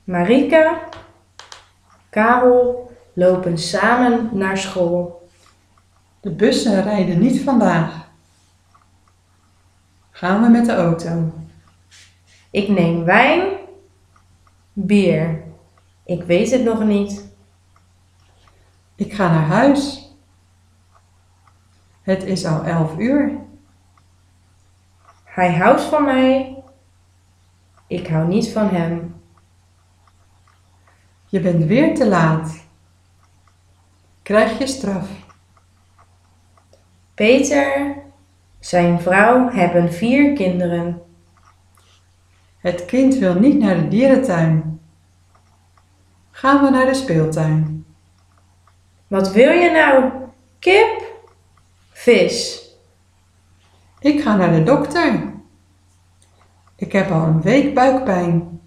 Marieke, Karel lopen samen naar school. De bussen rijden niet vandaag. Gaan we met de auto? Ik neem wijn, bier. Ik weet het nog niet. Ik ga naar huis. Het is al 11 uur. Hij houdt van mij. Ik hou niet van hem. Je bent weer te laat. Krijg je straf. Peter, zijn vrouw hebben 4 kinderen. Het kind wil niet naar de dierentuin. Gaan we naar de speeltuin? Wat wil je nou? Kip? Vis? Ik ga naar de dokter. Ik heb al een week buikpijn.